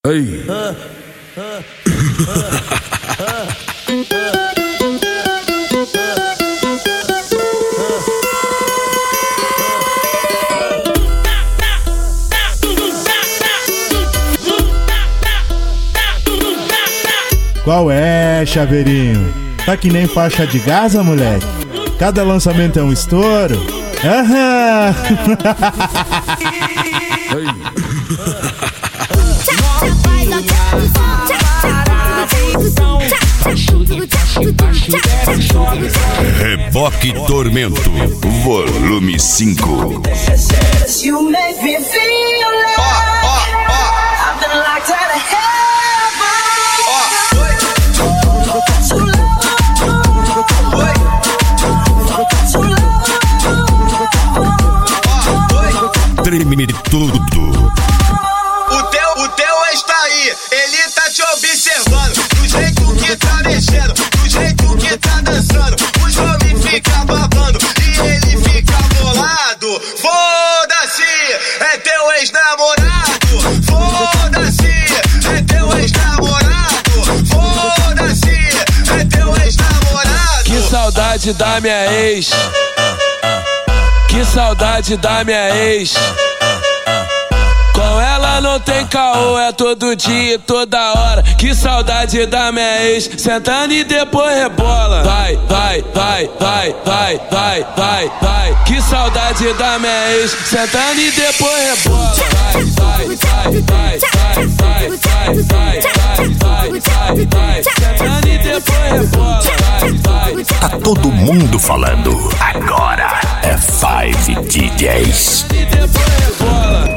Ei. Qual é, chaveirinho? Tá que nem faixa de Gaza, moleque? Cada lançamento é um estouro? Aham! Reboque Tormento, volume 5. Treme tudo. O teu ex tá aí, ele tá te observando, do jeito que tá mexendo, do jeito que tá dançando. Os homens ficam babando e ele fica bolado. Foda-se, é teu ex-namorado. Foda-se, é teu ex-namorado. Foda-se, é teu ex-namorado. Que saudade da minha ex. Que saudade da minha ex. Com ela não tem caô, é todo dia e toda hora. Que saudade da minha ex, sentando e depois rebola. Vai, vai, vai, vai, vai, vai, vai, vai. Que saudade da minha ex, sentando e depois rebola. Vai, vai, vai, vai, vai, vai, vai, vai, vai, vai, vai. Sentando e depois rebola. Vai, vai. Tá todo mundo falando. Agora é 5 DJs. E depois rebola.